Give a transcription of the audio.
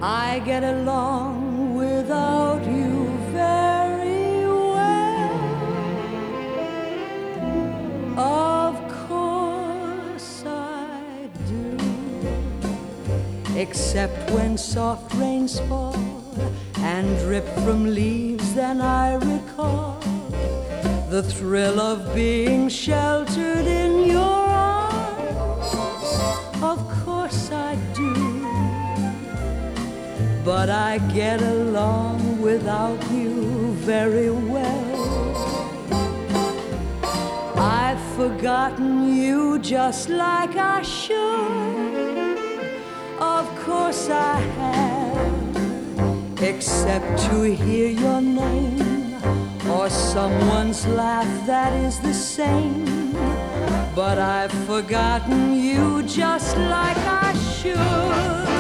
I get along without you very well. Of course I do. Except when soft rains fall and drip from leaves, then I recall the thrill of being sheltered in your arms. Of course I do. But I get along without you very well. I've forgotten you just like I should. Of course I have, except to hear your name or someone's laugh that is the same. But I've forgotten you just like I should.